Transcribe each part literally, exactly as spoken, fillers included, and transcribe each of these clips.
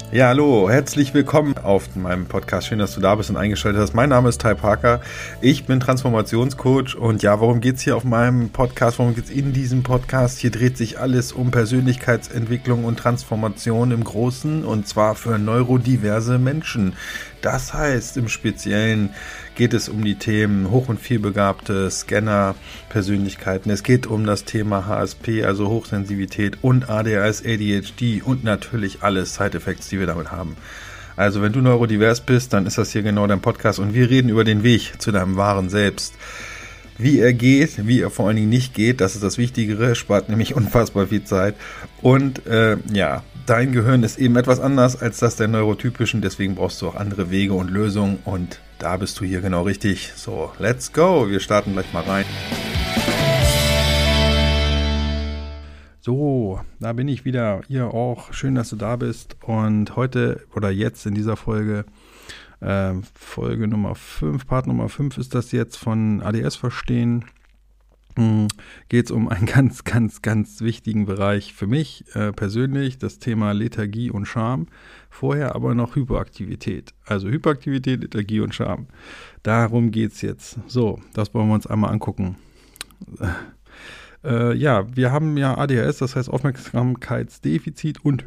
Ja, hallo, herzlich willkommen auf meinem Podcast. Schön, dass du da bist und eingeschaltet hast. Mein Name ist Ty Parker. Ich bin Transformationscoach und ja, worum geht's hier auf meinem Podcast? Worum geht's in diesem Podcast? Hier dreht sich alles um Persönlichkeitsentwicklung und Transformation im Großen und zwar für neurodiverse Menschen. Das heißt, im Speziellen geht es um die Themen hoch- und vielbegabte Scanner-Persönlichkeiten. Es geht um das Thema H S P, also Hochsensitivität und A D H S, A D H D und natürlich alle Side-Effects, die wir damit haben. Also wenn du neurodivers bist, dann ist das hier genau dein Podcast und wir reden über den Weg zu deinem wahren Selbst. Wie er geht, wie er vor allen Dingen nicht geht, das ist das Wichtigere, spart nämlich unfassbar viel Zeit. Und äh, ja, dein Gehirn ist eben etwas anders als das der Neurotypischen, deswegen brauchst du auch andere Wege und Lösungen und da bist du hier genau richtig. So, let's go, wir starten gleich mal rein. So, da bin ich wieder, ihr auch, schön, dass du da bist und heute oder jetzt in dieser Folge Äh, Folge Nummer fünf, Part Nummer fünf ist das jetzt von A D S verstehen. Hm, geht es um einen ganz, ganz, ganz wichtigen Bereich für mich äh, persönlich, das Thema Lethargie und Scham. Vorher aber noch Hyperaktivität. Also Hyperaktivität, Lethargie und Scham. Darum geht es jetzt. So, das wollen wir uns einmal angucken. Äh, ja, wir haben ja A D H S, das heißt Aufmerksamkeitsdefizit und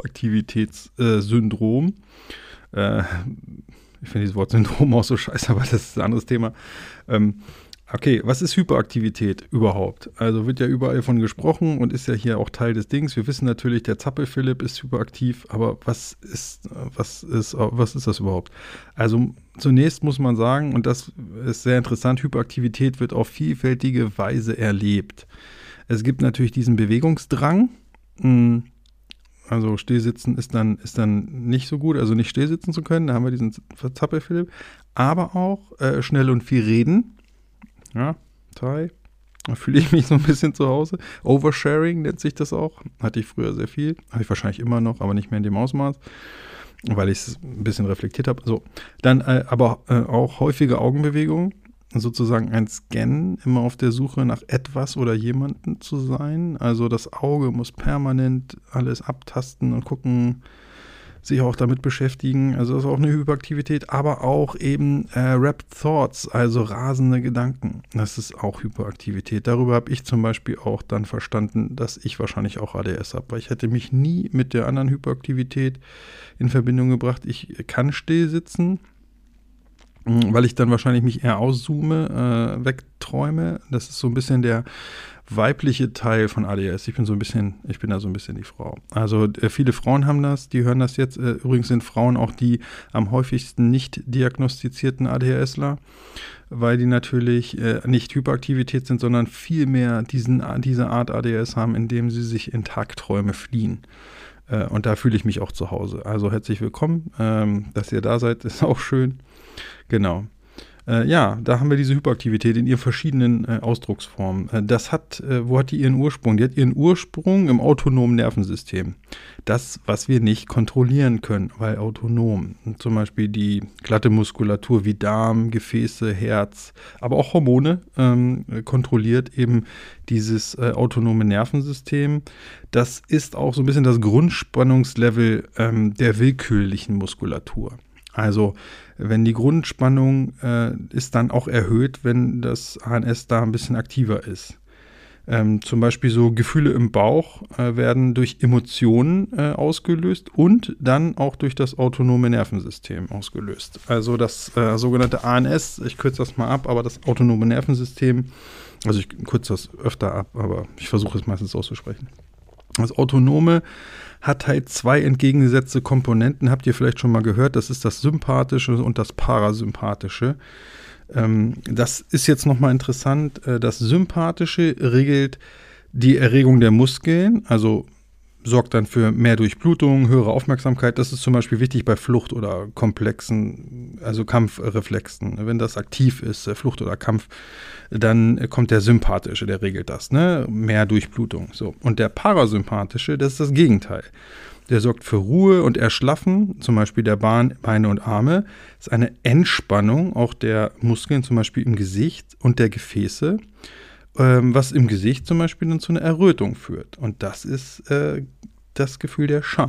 Hyperaktivitätssyndrom. Äh, Ich finde dieses Wort Syndrom auch so scheiße, aber das ist ein anderes Thema. Ähm, okay, was ist Hyperaktivität überhaupt? Also wird ja überall von gesprochen und ist ja hier auch Teil des Dings. Wir wissen natürlich, der Zappel-Philipp ist hyperaktiv, aber was ist, was ist, was ist das überhaupt? Also zunächst muss man sagen, und das ist sehr interessant, Hyperaktivität wird auf vielfältige Weise erlebt. Es gibt natürlich diesen Bewegungsdrang, mh, Also Stillsitzen ist dann, ist dann nicht so gut, also nicht stillsitzen zu können, da haben wir diesen Zappel-Philipp, aber auch äh, schnell und viel reden, ja, Ty, da fühle ich mich so ein bisschen zu Hause, Oversharing nennt sich das auch, hatte ich früher sehr viel, habe ich wahrscheinlich immer noch, aber nicht mehr in dem Ausmaß, weil ich es ein bisschen reflektiert habe, so, dann äh, aber äh, auch häufige Augenbewegungen, sozusagen ein Scan, immer auf der Suche nach etwas oder jemanden zu sein. Also das Auge muss permanent alles abtasten und gucken, sich auch damit beschäftigen. Also das ist auch eine Hyperaktivität, aber auch eben äh, Rapid Thoughts, also rasende Gedanken. Das ist auch Hyperaktivität. Darüber habe ich zum Beispiel auch dann verstanden, dass ich wahrscheinlich auch A D S habe, weil ich hätte mich nie mit der anderen Hyperaktivität in Verbindung gebracht. Ich kann still sitzen, weil ich dann wahrscheinlich mich eher auszoome, äh, wegträume. Das ist so ein bisschen der weibliche Teil von A D S. Ich bin so ein bisschen, ich bin da so ein bisschen die Frau. Also äh, viele Frauen haben das, die hören das jetzt. Äh, übrigens sind Frauen auch die am häufigsten nicht diagnostizierten ADHSler, weil die natürlich äh, nicht Hyperaktivität sind, sondern viel mehr diesen, diese Art A D S haben, indem sie sich in Tagträume fliehen. Äh, und da fühle ich mich auch zu Hause. Also herzlich willkommen, ähm, dass ihr da seid, ist auch schön. Genau. Äh, ja, da haben wir diese Hyperaktivität in ihren verschiedenen äh, Ausdrucksformen. Äh, das hat, äh, wo hat die ihren Ursprung? Die hat ihren Ursprung im autonomen Nervensystem. Das, was wir nicht kontrollieren können, weil autonom. Und zum Beispiel die glatte Muskulatur wie Darm, Gefäße, Herz, aber auch Hormone ähm, kontrolliert eben dieses äh, autonome Nervensystem. Das ist auch so ein bisschen das Grundspannungslevel ähm, der willkürlichen Muskulatur. Also wenn die Grundspannung äh, ist dann auch erhöht, wenn das H N S da ein bisschen aktiver ist. Ähm, zum Beispiel so Gefühle im Bauch äh, werden durch Emotionen äh, ausgelöst und dann auch durch das autonome Nervensystem ausgelöst. Also das äh, sogenannte A N S, ich kürze das mal ab, aber das autonome Nervensystem, also ich kürze das öfter ab, aber ich versuche es meistens auszusprechen. Das Autonome hat halt zwei entgegengesetzte Komponenten, habt ihr vielleicht schon mal gehört, das ist das Sympathische und das Parasympathische. Ähm, das ist jetzt nochmal interessant, das Sympathische regelt die Erregung der Muskeln, also sorgt dann für mehr Durchblutung, höhere Aufmerksamkeit. Das ist zum Beispiel wichtig bei Flucht- oder komplexen, also Kampfreflexen. Wenn das aktiv ist, Flucht oder Kampf, dann kommt der Sympathische, der regelt das, ne? Mehr Durchblutung. So. Und der Parasympathische, das ist das Gegenteil. Der sorgt für Ruhe und Erschlaffen, zum Beispiel der Beine und Arme. Das ist eine Entspannung auch der Muskeln, zum Beispiel im Gesicht und der Gefäße, ähm, was im Gesicht zum Beispiel dann zu einer Errötung führt. Und das ist äh, das Gefühl der Scham.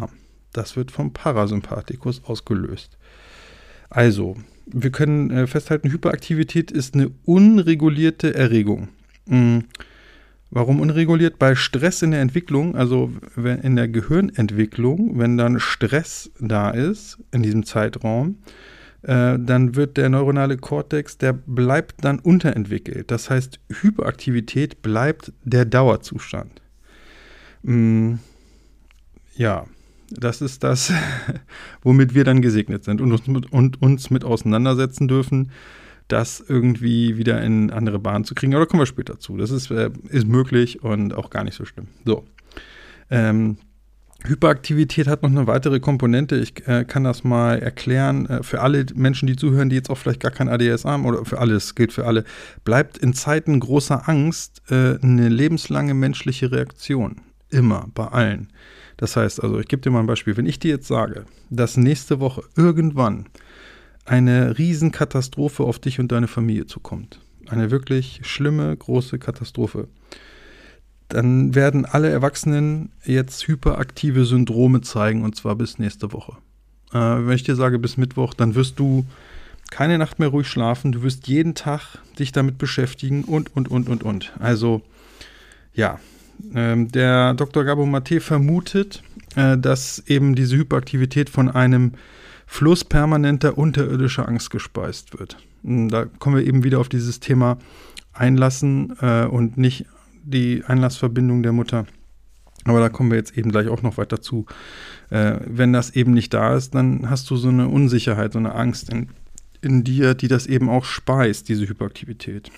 Das wird vom Parasympathikus ausgelöst. Also, wir können äh, festhalten, Hyperaktivität ist eine unregulierte Erregung. Mhm. Warum unreguliert? Bei Stress in der Entwicklung, also wenn in der Gehirnentwicklung, wenn dann Stress da ist in diesem Zeitraum, äh, dann wird der neuronale Kortex, der bleibt dann unterentwickelt. Das heißt, Hyperaktivität bleibt der Dauerzustand. Mhm. Ja, das ist das, womit wir dann gesegnet sind und uns mit, und uns mit auseinandersetzen dürfen, das irgendwie wieder in andere Bahnen zu kriegen. Aber da kommen wir später zu. Das ist, äh, ist möglich und auch gar nicht so schlimm. So. Ähm, Hyperaktivität hat noch eine weitere Komponente. Ich äh, kann das mal erklären. Äh, für alle Menschen, die zuhören, die jetzt auch vielleicht gar kein A D S haben, oder für alles, gilt für alle, bleibt in Zeiten großer Angst äh, eine lebenslange menschliche Reaktion. Immer, bei allen. Das heißt, also ich gebe dir mal ein Beispiel. Wenn ich dir jetzt sage, dass nächste Woche irgendwann eine Riesenkatastrophe auf dich und deine Familie zukommt, eine wirklich schlimme, große Katastrophe, dann werden alle Erwachsenen jetzt hyperaktive Syndrome zeigen, und zwar bis nächste Woche. Äh, wenn ich dir sage, bis Mittwoch, dann wirst du keine Nacht mehr ruhig schlafen, du wirst jeden Tag dich damit beschäftigen und, und, und, und, und. Also, ja, ähm, der Doktor Gabor Mate vermutet, äh, dass eben diese Hyperaktivität von einem Fluss permanenter unterirdischer Angst gespeist wird. Und da kommen wir eben wieder auf dieses Thema Einlassen äh, und nicht die Einlassverbindung der Mutter. Aber da kommen wir jetzt eben gleich auch noch weiter zu. Äh, wenn das eben nicht da ist, dann hast du so eine Unsicherheit, so eine Angst in, in dir, die das eben auch speist, diese Hyperaktivität.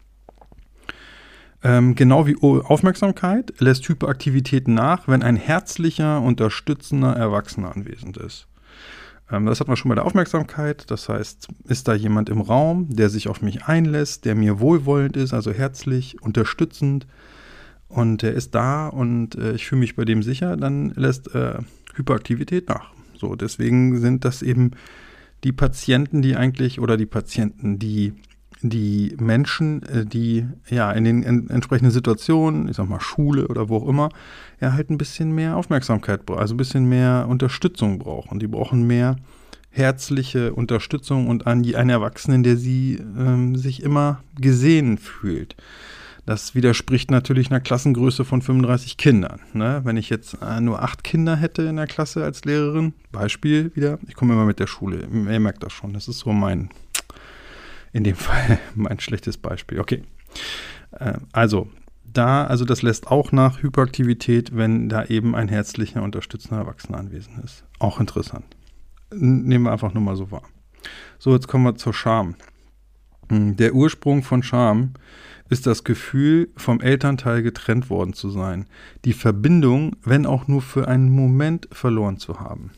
Ähm, genau wie Aufmerksamkeit lässt Hyperaktivität nach, wenn ein herzlicher, unterstützender Erwachsener anwesend ist. Ähm, das hat man schon bei der Aufmerksamkeit. Das heißt, ist da jemand im Raum, der sich auf mich einlässt, der mir wohlwollend ist, also herzlich, unterstützend, und der ist da und äh, ich fühle mich bei dem sicher, dann lässt äh, Hyperaktivität nach. So, deswegen sind das eben die Patienten, die eigentlich, oder die Patienten, die die Menschen, die ja in den en- entsprechenden Situationen, ich sag mal Schule oder wo auch immer, ja halt ein bisschen mehr Aufmerksamkeit brauchen, also ein bisschen mehr Unterstützung brauchen. Die brauchen mehr herzliche Unterstützung und an einen Erwachsenen, der sie ähm, sich immer gesehen fühlt. Das widerspricht natürlich einer Klassengröße von fünfunddreißig Kindern. Ne? Wenn ich jetzt äh, nur acht Kinder hätte in der Klasse als Lehrerin, Beispiel wieder, ich komme immer mit der Schule, ihr merkt das schon, das ist so mein In dem Fall mein schlechtes Beispiel. Okay. Also, da, also das lässt auch nach Hyperaktivität, wenn da eben ein herzlicher, unterstützender Erwachsener anwesend ist. Auch interessant. Nehmen wir einfach nur mal so wahr. So, jetzt kommen wir zur Scham. Der Ursprung von Scham ist das Gefühl, vom Elternteil getrennt worden zu sein. Die Verbindung, wenn auch nur für einen Moment, verloren zu haben.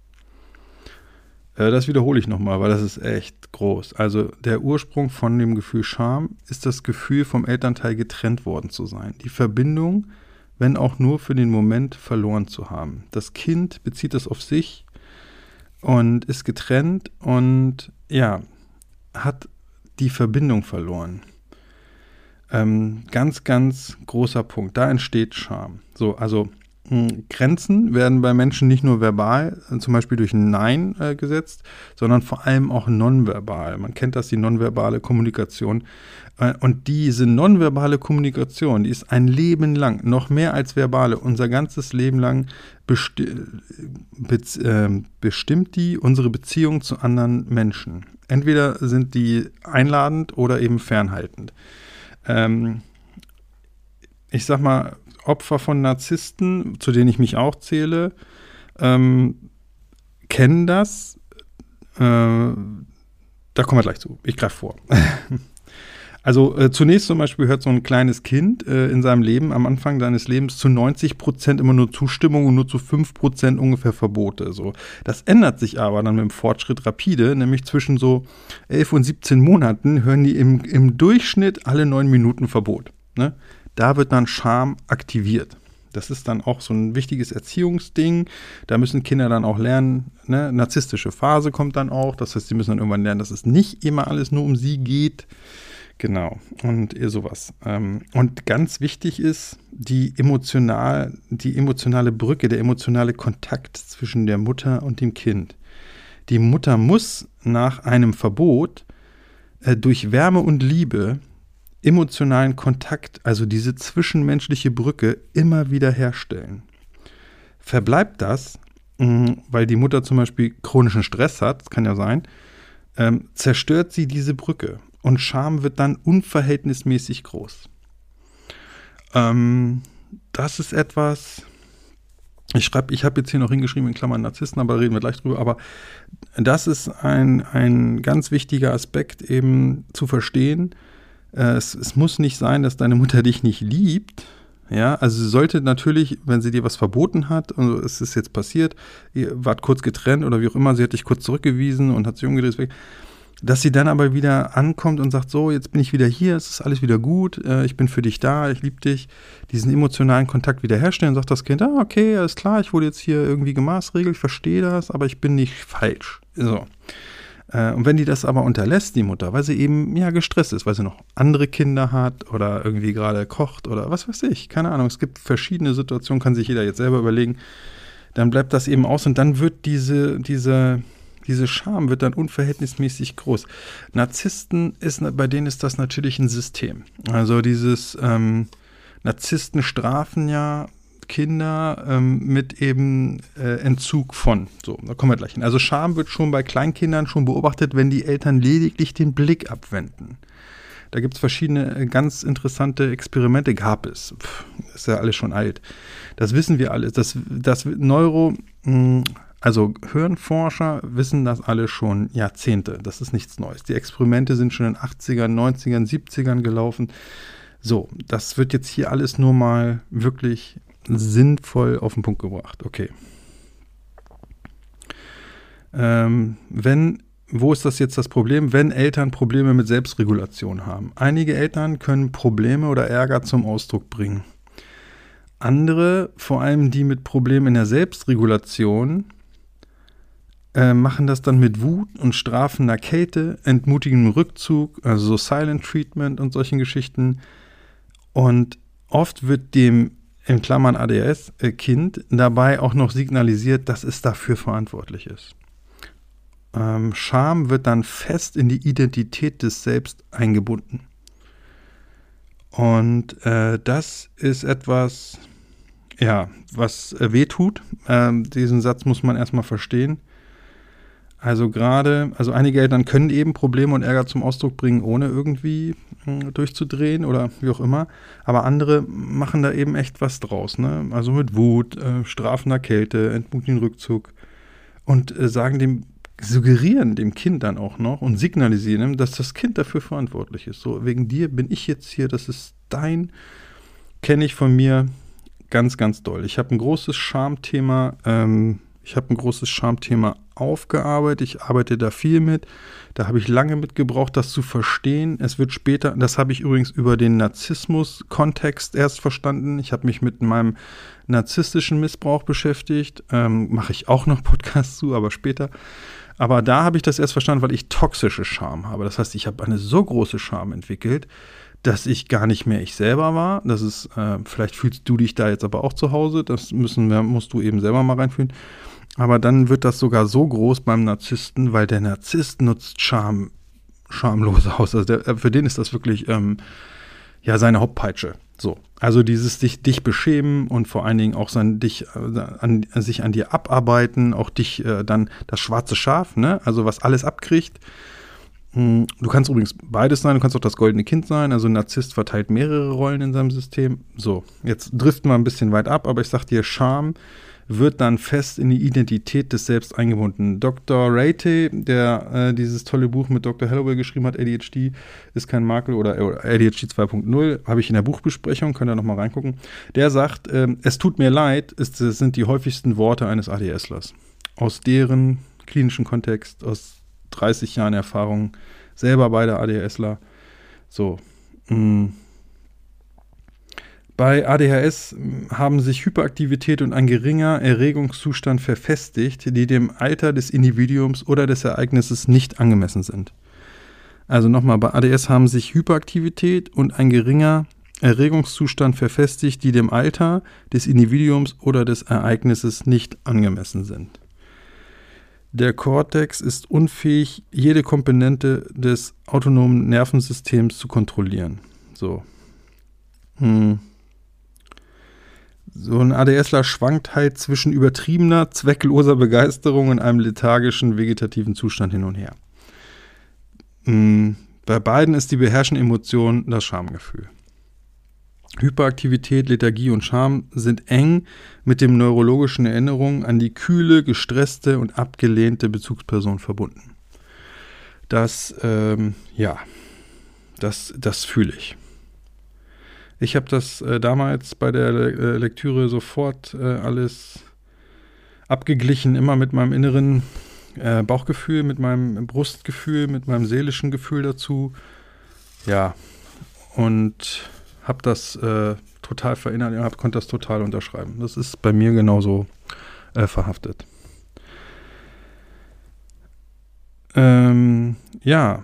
Das wiederhole ich nochmal, weil das ist echt groß. Also der Ursprung von dem Gefühl Scham ist das Gefühl, vom Elternteil getrennt worden zu sein. Die Verbindung, wenn auch nur für den Moment, verloren zu haben. Das Kind bezieht das auf sich und ist getrennt und ja, hat die Verbindung verloren. Ähm, ganz, ganz großer Punkt. Da entsteht Scham. So, also Grenzen werden bei Menschen nicht nur verbal, zum Beispiel durch ein Nein äh, gesetzt, sondern vor allem auch nonverbal. Man kennt das, die nonverbale Kommunikation. Äh, und diese nonverbale Kommunikation, die ist ein Leben lang, noch mehr als verbale, unser ganzes Leben lang besti- bez- äh, bestimmt die unsere Beziehung zu anderen Menschen. Entweder sind die einladend oder eben fernhaltend. Ähm, ich sag mal, Opfer von Narzissten, zu denen ich mich auch zähle, ähm, kennen das. Äh, da kommen wir gleich zu. Ich greife vor. Also äh, zunächst zum Beispiel hört so ein kleines Kind äh, in seinem Leben, am Anfang seines Lebens, zu neunzig Prozent immer nur Zustimmung und nur zu fünf Prozent ungefähr Verbote. So. Das ändert sich aber dann mit dem Fortschritt rapide, nämlich zwischen so elf und siebzehn Monaten hören die im, im Durchschnitt alle neun Minuten Verbot. Ne? Da wird dann Scham aktiviert. Das ist dann auch so ein wichtiges Erziehungsding. Da müssen Kinder dann auch lernen, ne? Narzisstische Phase kommt dann auch. Das heißt, sie müssen dann irgendwann lernen, dass es nicht immer alles nur um sie geht. Genau, und sowas. Ähm, und ganz wichtig ist die, emotional, die emotionale Brücke, der emotionale Kontakt zwischen der Mutter und dem Kind. Die Mutter muss nach einem Verbot äh, durch Wärme und Liebe emotionalen Kontakt, also diese zwischenmenschliche Brücke, immer wieder herstellen. Verbleibt das, mh, weil die Mutter zum Beispiel chronischen Stress hat, das kann ja sein, ähm, zerstört sie diese Brücke. Und Scham wird dann unverhältnismäßig groß. Ähm, das ist etwas, ich schreibe, ich habe jetzt hier noch hingeschrieben in Klammern Narzissten, aber da reden wir gleich drüber. Aber das ist ein, ein ganz wichtiger Aspekt eben zu verstehen. Äh, es, es muss nicht sein, dass deine Mutter dich nicht liebt. Ja, also sie sollte natürlich, wenn sie dir was verboten hat, und es ist jetzt passiert, ihr wart kurz getrennt oder wie auch immer, sie hat dich kurz zurückgewiesen und hat sich umgedreht, weg. Dass sie dann aber wieder ankommt und sagt, so, jetzt bin ich wieder hier, es ist alles wieder gut, äh, ich bin für dich da, ich liebe dich, diesen emotionalen Kontakt wiederherstellen, sagt das Kind, ah, okay, alles klar, ich wurde jetzt hier irgendwie gemaßregelt, ich verstehe das, aber ich bin nicht falsch. So. Äh, und wenn die das aber unterlässt, die Mutter, weil sie eben, ja, gestresst ist, weil sie noch andere Kinder hat oder irgendwie gerade kocht oder was weiß ich, keine Ahnung, es gibt verschiedene Situationen, kann sich jeder jetzt selber überlegen, dann bleibt das eben aus und dann wird diese, diese, Diese Scham wird dann unverhältnismäßig groß. Narzissten, ist, bei denen ist das natürlich ein System. Also dieses ähm, Narzissten strafen ja Kinder ähm, mit eben äh, Entzug von. So, da kommen wir gleich hin. Also Scham wird schon bei Kleinkindern schon beobachtet, wenn die Eltern lediglich den Blick abwenden. Da gibt es verschiedene äh, ganz interessante Experimente. Gab es. Pff, ist ja alles schon alt. Das wissen wir alle. Das, das Neuro... Mh, Also Hirnforscher wissen das alle schon Jahrzehnte. Das ist nichts Neues. Die Experimente sind schon in den achtzigern, neunzigern, siebzigern gelaufen. So, das wird jetzt hier alles nur mal wirklich sinnvoll auf den Punkt gebracht. Okay. Ähm, wenn, wo ist das jetzt das Problem? Wenn Eltern Probleme mit Selbstregulation haben. Einige Eltern können Probleme oder Ärger zum Ausdruck bringen. Andere, vor allem die mit Problemen in der Selbstregulation, Äh, machen das dann mit Wut und strafender Kälte, entmutigendem Rückzug, also so Silent Treatment und solchen Geschichten. Und oft wird dem, in Klammern A D H S-Kind, dabei auch noch signalisiert, dass es dafür verantwortlich ist. Ähm, Scham wird dann fest in die Identität des Selbst eingebunden. Und äh, das ist etwas, ja, was äh, wehtut. Ähm, diesen Satz muss man erstmal verstehen. Also gerade, also einige Eltern können eben Probleme und Ärger zum Ausdruck bringen, ohne irgendwie mh, durchzudrehen oder wie auch immer. Aber andere machen da eben echt was draus, ne? Also mit Wut, äh, strafender Kälte, entmutigen Rückzug und äh, sagen dem, suggerieren dem Kind dann auch noch und signalisieren ihm, dass das Kind dafür verantwortlich ist. So, wegen dir bin ich jetzt hier, das ist dein, kenne ich von mir ganz, ganz doll. Ich habe ein großes Schamthema, ähm, ich habe ein großes Schamthema aufgearbeitet, ich arbeite da viel mit, da habe ich lange mit gebraucht, das zu verstehen. Es wird später, das habe ich übrigens über den Narzissmus-Kontext erst verstanden, ich habe mich mit meinem narzisstischen Missbrauch beschäftigt, ähm, mache ich auch noch Podcasts zu, aber später. Aber da habe ich das erst verstanden, weil ich toxische Scham habe. Das heißt, ich habe eine so große Scham entwickelt, dass ich gar nicht mehr ich selber war. Das ist, äh, vielleicht fühlst du dich da jetzt aber auch zu Hause, das müssen wir, musst du eben selber mal reinfühlen. Aber dann wird das sogar so groß beim Narzissten, weil der Narzisst nutzt Scham schamlos aus. Also der, für den ist das wirklich ähm, ja seine Hauptpeitsche. So, also dieses dich, dich beschämen und vor allen Dingen auch sein, dich, äh, an, sich an dir abarbeiten, auch dich äh, dann das schwarze Schaf, ne? Also was alles abkriegt. Du kannst übrigens beides sein, du kannst auch das goldene Kind sein, also ein Narzisst verteilt mehrere Rollen in seinem System. So, jetzt driften wir ein bisschen weit ab, aber ich sag dir, Scham wird dann fest in die Identität des Selbst eingebunden. Doktor Ratey, der äh, dieses tolle Buch mit Doktor Holloway geschrieben hat, A D H D ist kein Makel oder, oder A D H D zwei Punkt null, habe ich in der Buchbesprechung, könnt ihr nochmal reingucken. Der sagt, äh, es tut mir leid, ist, es sind die häufigsten Worte eines ADHSlers. Aus deren klinischen Kontext, aus dreißig Jahren Erfahrung, selber beide ADHSler. So. Mh. Bei A D H S haben sich Hyperaktivität und ein geringer Erregungszustand verfestigt, die dem Alter des Individuums oder des Ereignisses nicht angemessen sind. Also nochmal, bei A D S haben sich Hyperaktivität und ein geringer Erregungszustand verfestigt, die dem Alter des Individuums oder des Ereignisses nicht angemessen sind. Der Kortex ist unfähig, jede Komponente des autonomen Nervensystems zu kontrollieren. So. Hm. So ein ADSler schwankt halt zwischen übertriebener, zweckloser Begeisterung und einem lethargischen, vegetativen Zustand hin und her. Hm. Bei beiden ist die beherrschende Emotion das Schamgefühl. Hyperaktivität, Lethargie und Scham sind eng mit den neurologischen Erinnerungen an die kühle, gestresste und abgelehnte Bezugsperson verbunden. Das, ähm, ja, das, das fühle ich. Ich habe das äh, damals bei der äh, Lektüre sofort äh, alles abgeglichen, immer mit meinem inneren äh, Bauchgefühl, mit meinem Brustgefühl, mit meinem seelischen Gefühl dazu. Ja, und habe das äh, total verinnerlicht, hab, konnte das total unterschreiben. Das ist bei mir genauso äh, verhaftet. Ähm, ja.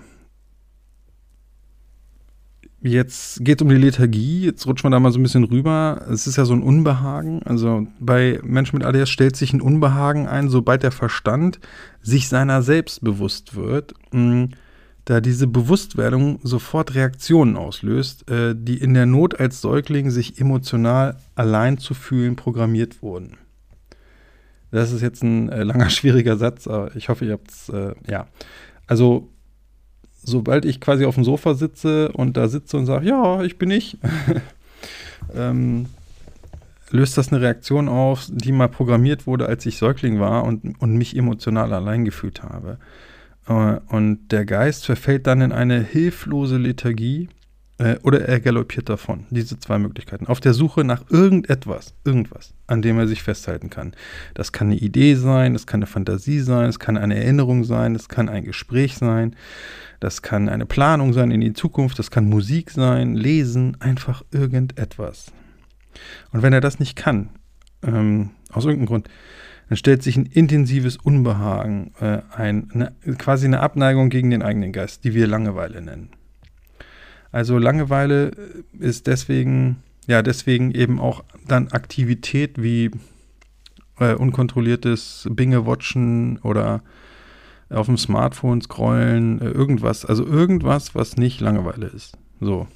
Jetzt geht es um die Lethargie. Jetzt rutschen wir da mal so ein bisschen rüber. Es ist ja so ein Unbehagen. Also bei Menschen mit A D S stellt sich ein Unbehagen ein, sobald der Verstand sich seiner selbst bewusst wird, mh, da diese Bewusstwerdung sofort Reaktionen auslöst, äh, die in der Not als Säugling sich emotional allein zu fühlen programmiert wurden. Das ist jetzt ein äh, langer, schwieriger Satz, aber ich hoffe, ihr habt es, äh, ja. Also, sobald ich quasi auf dem Sofa sitze und da sitze und sage, ja, ich bin ich, ähm, löst das eine Reaktion auf, die mal programmiert wurde, als ich Säugling war und, und mich emotional allein gefühlt habe. Und der Geist verfällt dann in eine hilflose Lethargie äh, oder er galoppiert davon. Diese zwei Möglichkeiten. Auf der Suche nach irgendetwas, irgendwas, an dem er sich festhalten kann. Das kann eine Idee sein, das kann eine Fantasie sein, es kann eine Erinnerung sein, es kann ein Gespräch sein, das kann eine Planung sein in die Zukunft, das kann Musik sein, Lesen, einfach irgendetwas. Und wenn er das nicht kann, ähm, aus irgendeinem Grund, dann stellt sich ein intensives Unbehagen äh, ein, eine, quasi eine Abneigung gegen den eigenen Geist, die wir Langeweile nennen. Also Langeweile ist deswegen, ja, deswegen eben auch dann Aktivität wie äh, unkontrolliertes Binge-Watchen oder auf dem Smartphone scrollen, äh, irgendwas, also irgendwas, was nicht Langeweile ist. So.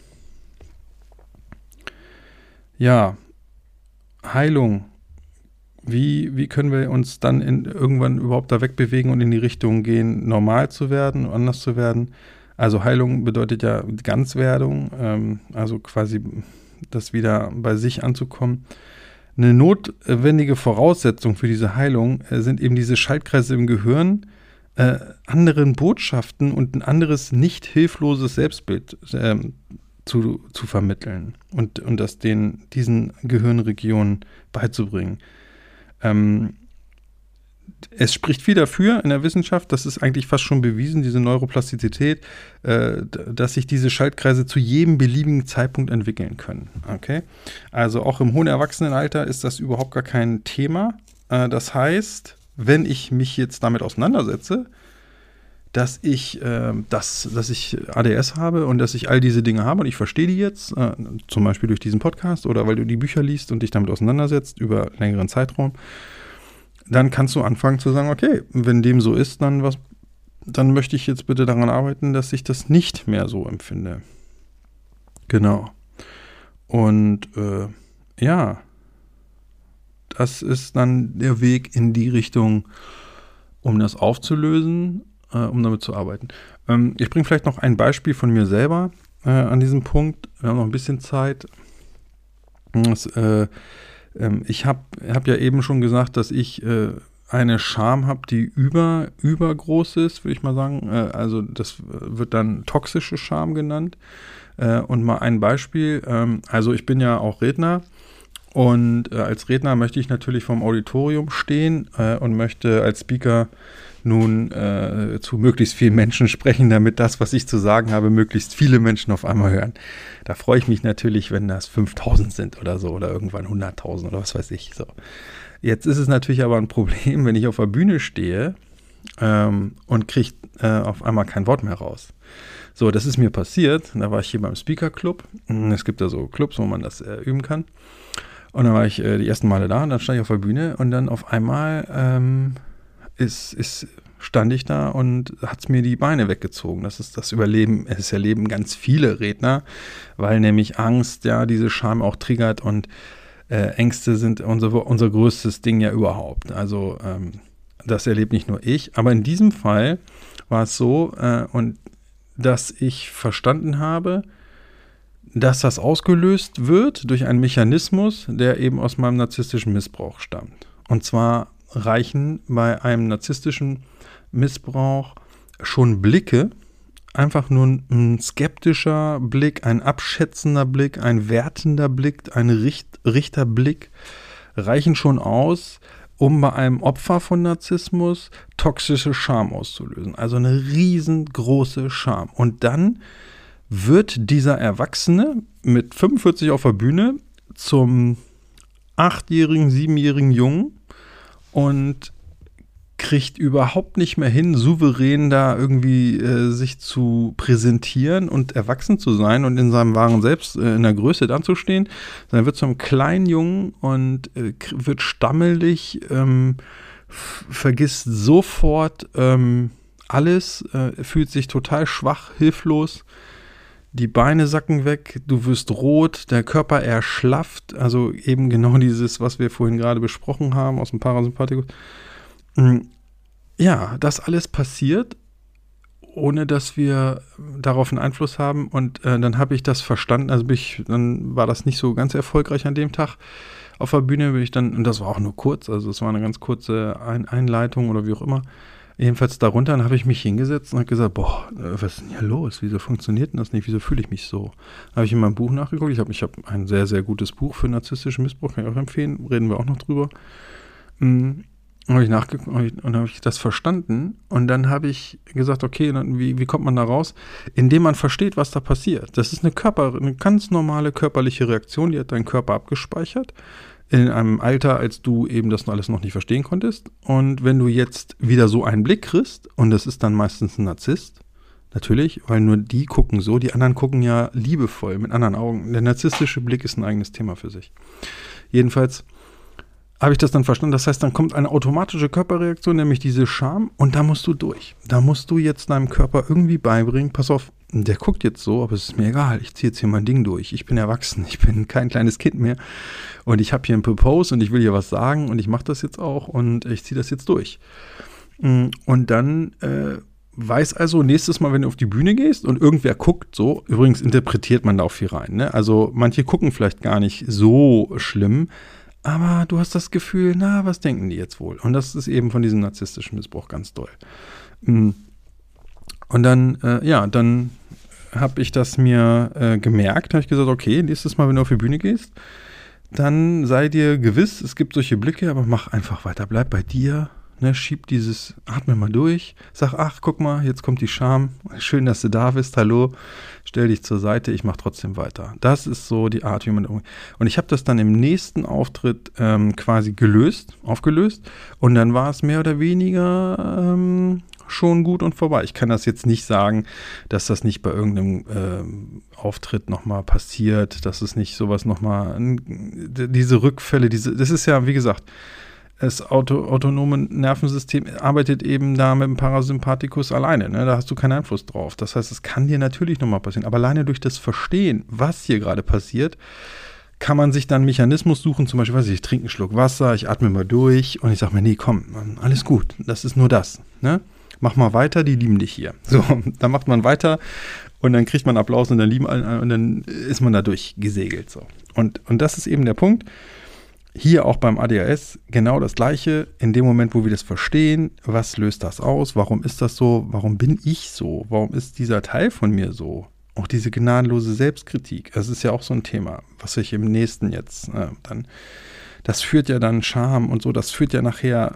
Ja, Heilung. Wie, wie können wir uns dann in, irgendwann überhaupt da wegbewegen und in die Richtung gehen, normal zu werden, anders zu werden? Also Heilung bedeutet ja Ganzwerdung, ähm, also quasi das wieder bei sich anzukommen. Eine notwendige Voraussetzung für diese Heilung äh, sind eben diese Schaltkreise im Gehirn, äh, anderen Botschaften und ein anderes nicht hilfloses Selbstbild äh, zu, zu vermitteln und, und das den, diesen Gehirnregionen beizubringen. Ähm, es spricht viel dafür in der Wissenschaft, das ist eigentlich fast schon bewiesen, diese Neuroplastizität, äh, dass sich diese Schaltkreise zu jedem beliebigen Zeitpunkt entwickeln können. Okay? Also auch im hohen Erwachsenenalter ist das überhaupt gar kein Thema. Äh, das heißt, wenn ich mich jetzt damit auseinandersetze, dass ich, äh, das, dass ich A D S habe und dass ich all diese Dinge habe und ich verstehe die jetzt, äh, zum Beispiel durch diesen Podcast oder weil du die Bücher liest und dich damit auseinandersetzt über einen längeren Zeitraum, dann kannst du anfangen zu sagen, okay, wenn dem so ist, dann was, dann möchte ich jetzt bitte daran arbeiten, dass ich das nicht mehr so empfinde. Genau. Und äh, ja, das ist dann der Weg in die Richtung, um das aufzulösen, äh, um damit zu arbeiten. Ähm, ich bringe vielleicht noch ein Beispiel von mir selber äh, an diesem Punkt. Wir haben noch ein bisschen Zeit. Das, äh, ähm, ich habe hab ja eben schon gesagt, dass ich äh, eine Scham habe, die über, übergroß ist, würde ich mal sagen. Äh, also das wird dann toxische Scham genannt. Äh, und mal ein Beispiel. Ähm, also ich bin ja auch Redner. Und äh, als Redner möchte ich natürlich vorm Auditorium stehen äh, und möchte als Speaker nun äh, zu möglichst vielen Menschen sprechen, damit das, was ich zu sagen habe, möglichst viele Menschen auf einmal hören. Da freue ich mich natürlich, wenn das fünftausend sind oder so oder irgendwann hunderttausend oder was weiß ich. So. Jetzt ist es natürlich aber ein Problem, wenn ich auf der Bühne stehe ähm, und kriege äh, auf einmal kein Wort mehr raus. So, das ist mir passiert. Da war ich hier beim Speaker Club. Es gibt ja so Clubs, wo man das äh, üben kann. Und dann war ich äh, die ersten Male da und dann stand ich auf der Bühne und dann auf einmal ähm, ist, ist, stand ich da und hat es mir die Beine weggezogen. Das ist das Überleben, es erleben ganz viele Redner, weil nämlich Angst ja diese Scham auch triggert und äh, Ängste sind unser, unser größtes Ding ja überhaupt. Also ähm, das erlebt nicht nur ich, aber in diesem Fall war es so, äh, und dass ich verstanden habe, dass das ausgelöst wird durch einen Mechanismus, der eben aus meinem narzisstischen Missbrauch stammt. Und zwar reichen bei einem narzisstischen Missbrauch schon Blicke, einfach nur ein skeptischer Blick, ein abschätzender Blick, ein wertender Blick, ein Richt- Richterblick, reichen schon aus, um bei einem Opfer von Narzissmus toxische Scham auszulösen. Also eine riesengroße Scham. Und dann wird dieser Erwachsene mit fünfundvierzig auf der Bühne zum achtjährigen, siebenjährigen Jungen und kriegt überhaupt nicht mehr hin, souverän da irgendwie äh, sich zu präsentieren und erwachsen zu sein und in seinem wahren Selbst äh, in der Größe dazustehen. Dann wird zum kleinen Jungen und äh, wird stammelig, ähm, f- vergisst sofort ähm, alles, äh, fühlt sich total schwach, hilflos. Die Beine sacken weg, du wirst rot, der Körper erschlafft, also eben genau dieses, was wir vorhin gerade besprochen haben aus dem Parasympathikus. Ja, das alles passiert, ohne dass wir darauf einen Einfluss haben und äh, dann habe ich das verstanden, also bin ich, dann war das nicht so ganz erfolgreich an dem Tag auf der Bühne, bin ich dann, und das war auch nur kurz, also es war eine ganz kurze Ein- Einleitung oder wie auch immer. Jedenfalls darunter, dann habe ich mich hingesetzt und habe gesagt, boah, was ist denn hier los? Wieso funktioniert denn das nicht? Wieso fühle ich mich so? Dann habe ich in meinem Buch nachgeguckt. Ich habe ich hab ein sehr, sehr gutes Buch für narzisstischen Missbrauch, kann ich auch empfehlen. Reden wir auch noch drüber. Und habe ich nachgeguckt und dann habe ich das verstanden. Und dann habe ich gesagt, okay, dann, wie, wie kommt man da raus? Indem man versteht, was da passiert. Das ist eine Körper, eine ganz normale körperliche Reaktion, die hat dein Körper abgespeichert. In einem Alter, als du eben das alles noch nicht verstehen konntest. Und wenn du jetzt wieder so einen Blick kriegst, und das ist dann meistens ein Narzisst, natürlich, weil nur die gucken so, die anderen gucken ja liebevoll mit anderen Augen. Der narzisstische Blick ist ein eigenes Thema für sich. Jedenfalls habe ich das dann verstanden. Das heißt, dann kommt eine automatische Körperreaktion, nämlich diese Scham, und da musst du durch. Da musst du jetzt deinem Körper irgendwie beibringen, pass auf, der guckt jetzt so, aber es ist mir egal, ich ziehe jetzt hier mein Ding durch. Ich bin erwachsen, ich bin kein kleines Kind mehr und ich habe hier einen Propose und ich will hier was sagen und ich mache das jetzt auch und ich ziehe das jetzt durch. Und dann äh, weiß also nächstes Mal, wenn du auf die Bühne gehst und irgendwer guckt so, übrigens interpretiert man da auch viel rein, ne? Also manche gucken vielleicht gar nicht so schlimm, aber du hast das Gefühl, na, was denken die jetzt wohl? Und das ist eben von diesem narzisstischen Missbrauch ganz doll. Und dann, äh, ja, dann habe ich das mir äh, gemerkt, habe ich gesagt, okay, nächstes Mal, wenn du auf die Bühne gehst, dann sei dir gewiss, es gibt solche Blicke, aber mach einfach weiter, bleib bei dir, ne, schieb dieses, atme mal durch, sag, ach, guck mal, jetzt kommt die Scham, schön, dass du da bist, hallo, stell dich zur Seite, ich mach trotzdem weiter. Das ist so die Art, wie man umgeht. Und ich habe das dann im nächsten Auftritt ähm, quasi gelöst, aufgelöst und dann war es mehr oder weniger ähm, schon gut und vorbei. Ich kann das jetzt nicht sagen, dass das nicht bei irgendeinem ähm, Auftritt nochmal passiert, dass es nicht sowas nochmal, diese Rückfälle, diese, das ist ja, wie gesagt, das Auto, autonome Nervensystem arbeitet eben da mit dem Parasympathikus alleine, ne? Da hast du keinen Einfluss drauf. Das heißt, es kann dir natürlich nochmal passieren, aber alleine durch das Verstehen, was hier gerade passiert, kann man sich dann einen Mechanismus suchen, zum Beispiel, weiß ich, ich trinke einen Schluck Wasser, ich atme mal durch und ich sage mir, nee, komm, alles gut, das ist nur das, ne? Mach mal weiter, die lieben dich hier. So, dann macht man weiter und dann kriegt man Applaus und dann lieben alle, und dann ist man da durchgesegelt. So. Und, und das ist eben der Punkt. Hier auch beim A D H S genau das Gleiche. In dem Moment, wo wir das verstehen, was löst das aus? Warum ist das so? Warum bin ich so? Warum ist dieser Teil von mir so? Auch diese gnadenlose Selbstkritik. Das ist ja auch so ein Thema, was ich im nächsten jetzt äh, dann, das führt ja dann Scham und so, das führt ja nachher,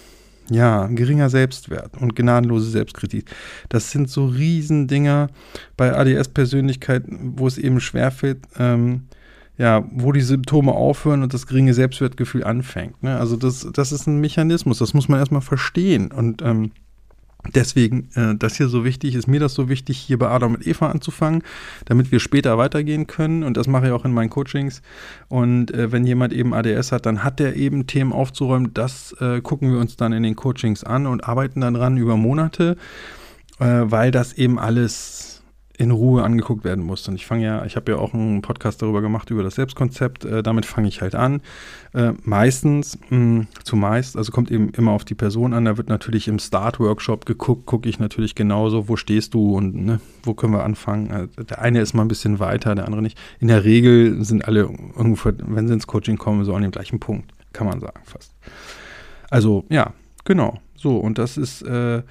ja, geringer Selbstwert und gnadenlose Selbstkritik. Das sind so Riesendinger bei A D H S-Persönlichkeiten, wo es eben schwerfällt, ähm, ja, wo die Symptome aufhören und das geringe Selbstwertgefühl anfängt. Ne? Also das, das ist ein Mechanismus, das muss man erstmal verstehen. Und ähm, Deswegen, äh, das hier so wichtig, ist mir das so wichtig, hier bei Adam und Eva anzufangen, damit wir später weitergehen können. Und das mache ich auch in meinen Coachings. Und äh, wenn jemand eben A D S hat, dann hat der eben Themen aufzuräumen. Das äh, gucken wir uns dann in den Coachings an und arbeiten dann dran über Monate, äh, weil das eben alles in Ruhe angeguckt werden muss. Und ich fange ja, ich habe ja auch einen Podcast darüber gemacht, über das Selbstkonzept. Äh, damit fange ich halt an. Äh, meistens, mh, zumeist, also kommt eben immer auf die Person an. Da wird natürlich im Start-Workshop geguckt, gucke ich natürlich genauso, wo stehst du und ne, wo können wir anfangen. Äh, der eine ist mal ein bisschen weiter, der andere nicht. In der Regel sind alle ungefähr, wenn sie ins Coaching kommen, so an dem gleichen Punkt, kann man sagen fast. Also, ja, genau. So, und das ist äh,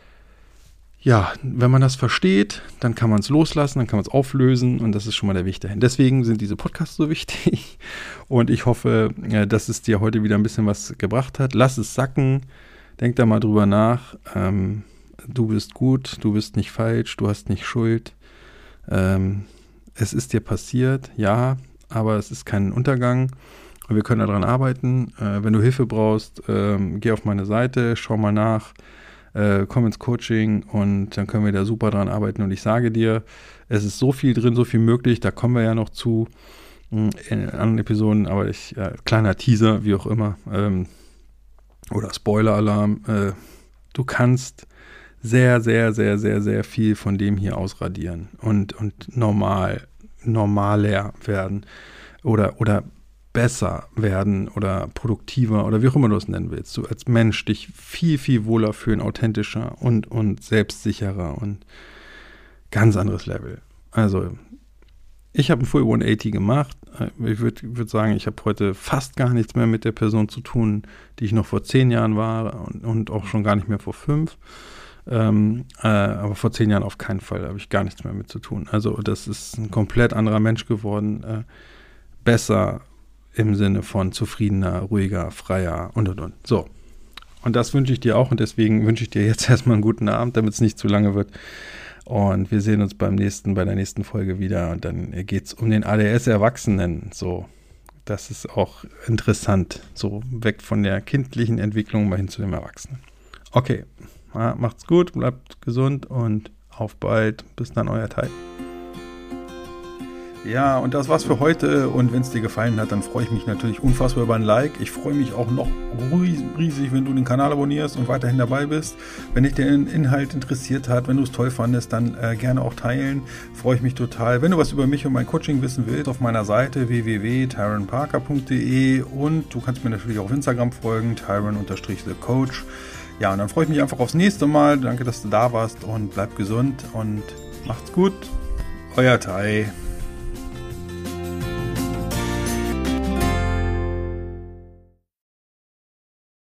Ja, wenn man das versteht, dann kann man es loslassen, dann kann man es auflösen und das ist schon mal der Weg dahin. Deswegen sind diese Podcasts so wichtig und ich hoffe, dass es dir heute wieder ein bisschen was gebracht hat. Lass es sacken, denk da mal drüber nach. Ähm, du bist gut, du bist nicht falsch, du hast nicht Schuld. Ähm, es ist dir passiert, ja, aber es ist kein Untergang und wir können daran arbeiten. Äh, wenn du Hilfe brauchst, ähm, geh auf meine Seite, schau mal nach. Äh, komm ins Coaching und dann können wir da super dran arbeiten. Und ich sage dir, es ist so viel drin, so viel möglich, da kommen wir ja noch zu in anderen Episoden, aber ich, ja, kleiner Teaser, wie auch immer, ähm, oder Spoiler-Alarm, äh, du kannst sehr, sehr, sehr, sehr, sehr viel von dem hier ausradieren und, und normal, normaler werden oder, oder besser werden oder produktiver oder wie auch immer du es nennen willst. Du als Mensch dich viel, viel wohler fühlen, authentischer und, und selbstsicherer und ganz anderes Level. Also ich habe ein Full hundertachtzig gemacht. Ich würde würd sagen, ich habe heute fast gar nichts mehr mit der Person zu tun, die ich noch vor zehn Jahren war und, und auch schon gar nicht mehr vor fünf. Ähm, äh, aber vor zehn Jahren auf keinen Fall habe ich gar nichts mehr mit zu tun. Also das ist ein komplett anderer Mensch geworden. Äh, besser im Sinne von zufriedener, ruhiger, freier und und und. So. Und das wünsche ich dir auch und deswegen wünsche ich dir jetzt erstmal einen guten Abend, damit es nicht zu lange wird. Und wir sehen uns beim nächsten, bei der nächsten Folge wieder und dann geht es um den A D S-Erwachsenen. So. Das ist auch interessant. So weg von der kindlichen Entwicklung mal hin zu dem Erwachsenen. Okay. Ja, macht's gut, bleibt gesund und auf bald. Bis dann, euer Teil. Ja, und das war's für heute. Und wenn es dir gefallen hat, dann freue ich mich natürlich unfassbar über ein Like. Ich freue mich auch noch riesig, wenn du den Kanal abonnierst und weiterhin dabei bist. Wenn dich der Inhalt interessiert hat, wenn du es toll fandest, dann äh, gerne auch teilen. Freue ich mich total. Wenn du was über mich und mein Coaching wissen willst, auf meiner Seite w w w punkt tyron parker punkt d e und du kannst mir natürlich auch auf Instagram folgen, tyron the coach. Ja, und dann freue ich mich einfach aufs nächste Mal. Danke, dass du da warst und bleib gesund und macht's gut. Euer Tai.